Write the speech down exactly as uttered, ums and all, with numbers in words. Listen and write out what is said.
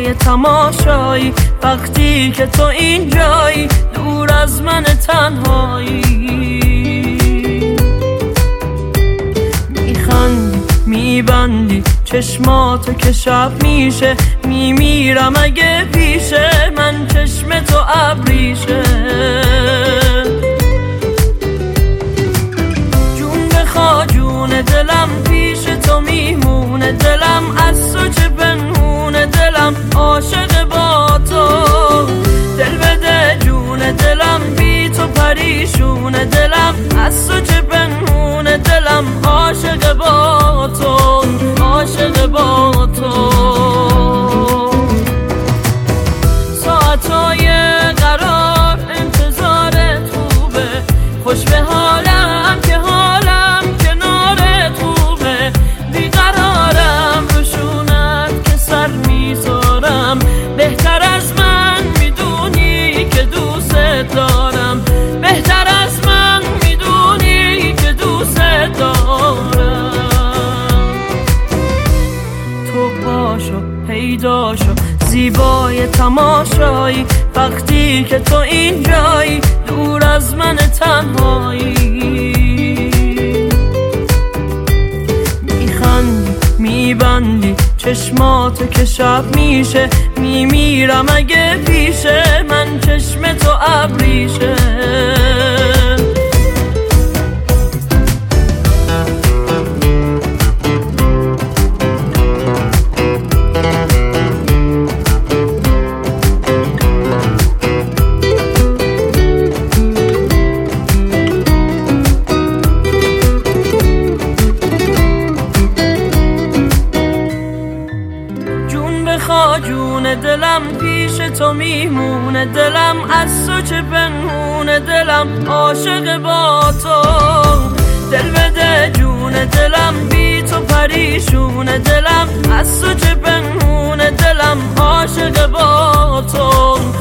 زیبای تماشایی وقتی که تو اینجایی دور از من تنهایی. میخندی میبندی چشماتو که شب میشه، میمیرم اگه پیشه من چشم تو ابریشه. جون بخوا جون دلم پیش تو میمونه، دلم از تو چه پنهونه، دلم عاشق با تو. دل بده جون دلم بی تو پریشونه، دلم از تو چه پنهونه، دلم عاشق با تو، عاشق با تو. ساعتای قرار انتظارت خوبه، خوش به حالم که حالم کنارت خوبه. بیقرارم روشونت که سر میذارم، بهتر از من میدونی که دوست دارم، بهتر از من میدونی که دوست دارم. تو پاشو پیدا شو زیبای تماشایی وقتی که تو اینجایی دور از من تنهایی. میخندی میبندی چشماتو که شب میشه، میمیرم اگه پیشه من چشم تو ابریشه. جون دلم پیش تو میمونه، دلم از تو چه پنهونه، دلم عاشق با تو. دل بده جون دلم بی تو پریشونه، دلم از تو چه پنهونه، دلم عاشق با تو.